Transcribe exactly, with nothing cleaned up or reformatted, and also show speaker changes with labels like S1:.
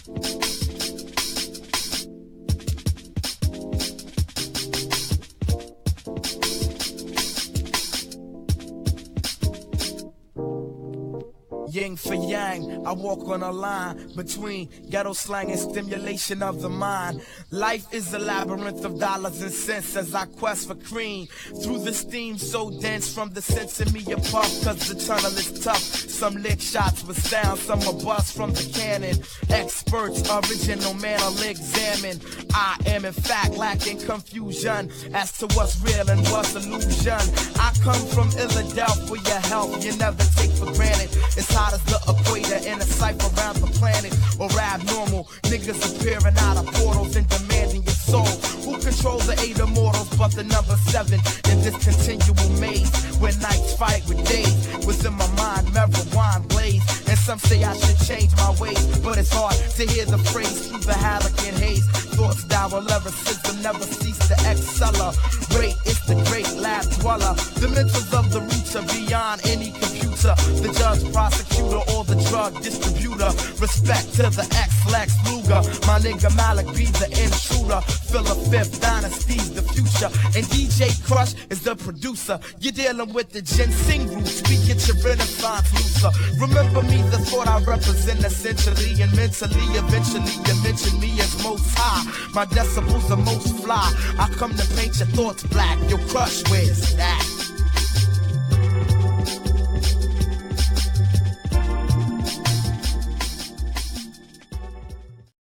S1: Yin for yang, I walk on a line between ghetto slang and stimulation of the mind. Life is a labyrinth of dollars and cents as I quest for cream. Through the steam so dense from the sense in me a puff, cause the tunnel is tough. Some lick shots with sound, some a bust from the cannon. Experts, original man, I'll examine. I am in fact lacking confusion as to what's real and what's illusion. I come from Philadelphia, health you never take for granted. It's hot as the equator in a cipher around the planet. Or abnormal niggas appearing out of portals and demanding your soul. Who controls the eight immortals but the number seven in this continual maze? When nights fight with days, within my mind marijuana blaze. And some say I should change my ways, but it's hard to hear the phrase through the halcyon haze. Thoughts dour lyricism never cease to accelerate. It's the great lab dweller. The mentals of the roots are beyond any computer. The judge, prosecutor, or the drug distributor. Respect to the ex-Lex Luger. My nigga Malik be the intruder. Philip Fifth Dynasty's the future. And D J Crush is the producer. You're dealing with the ginseng roots. We get your renaissance looser. Remember me, the thought I represent essentially and mentally. Eventually you mention me as most high. My decibels are most fly. I come to paint your thoughts black. Your Crush, where's that?